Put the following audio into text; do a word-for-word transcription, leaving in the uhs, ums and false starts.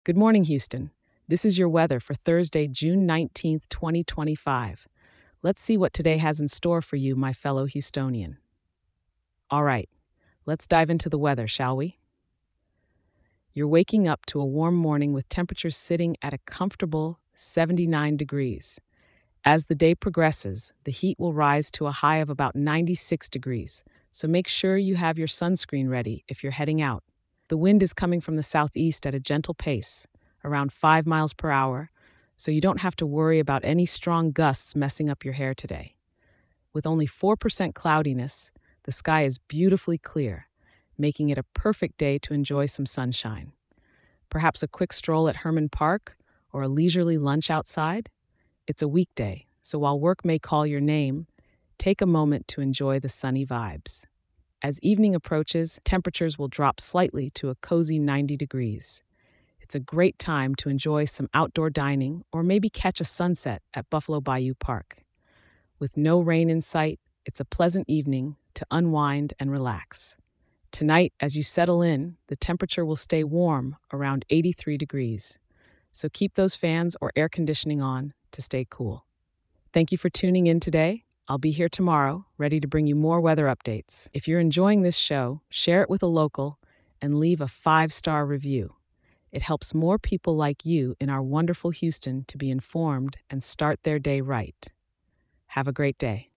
Good morning, Houston. This is your weather for Thursday, June nineteenth, twenty twenty-five. Let's see what today has in store for you, my fellow Houstonian. All right, let's dive into the weather, shall we? You're waking up to a warm morning with temperatures sitting at a comfortable seventy-nine degrees. As the day progresses, the heat will rise to a high of about ninety-six degrees, so make sure you have your sunscreen ready if you're heading out. The wind is coming from the southeast at a gentle pace, around five miles per hour, so you don't have to worry about any strong gusts messing up your hair today. With only four percent cloudiness, the sky is beautifully clear, making it a perfect day to enjoy some sunshine. Perhaps a quick stroll at Herman Park or a leisurely lunch outside? It's a weekday, so while work may call your name, take a moment to enjoy the sunny vibes. As evening approaches, temperatures will drop slightly to a cozy ninety degrees. It's a great time to enjoy some outdoor dining or maybe catch a sunset at Buffalo Bayou Park. With no rain in sight, it's a pleasant evening to unwind and relax. Tonight, as you settle in, the temperature will stay warm around eighty-three degrees. So keep those fans or air conditioning on to stay cool. Thank you for tuning in today. I'll be here tomorrow, ready to bring you more weather updates. If you're enjoying this show, share it with a local and leave a five-star review. It helps more people like you in our wonderful Houston to be informed and start their day right. Have a great day.